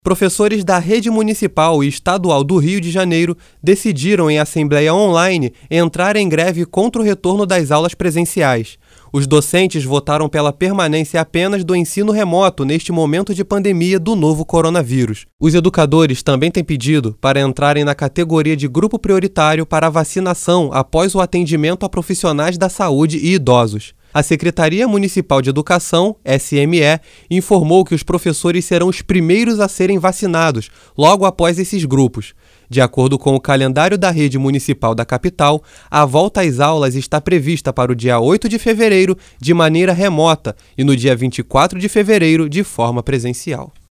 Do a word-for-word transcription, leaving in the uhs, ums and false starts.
Professores da Rede Municipal e Estadual do Rio de Janeiro decidiram, em assembleia online, entrar em greve contra o retorno das aulas presenciais. Os docentes votaram pela permanência apenas do ensino remoto neste momento de pandemia do novo coronavírus. Os educadores também têm pedido para entrarem na categoria de grupo prioritário para a vacinação após o atendimento a profissionais da saúde e idosos. A Secretaria Municipal de Educação, S M E, informou que os professores serão os primeiros a serem vacinados, logo após esses grupos. De acordo com o calendário da rede municipal da capital, a volta às aulas está prevista para o dia oito de fevereiro de maneira remota e no dia vinte e quatro de fevereiro de forma presencial.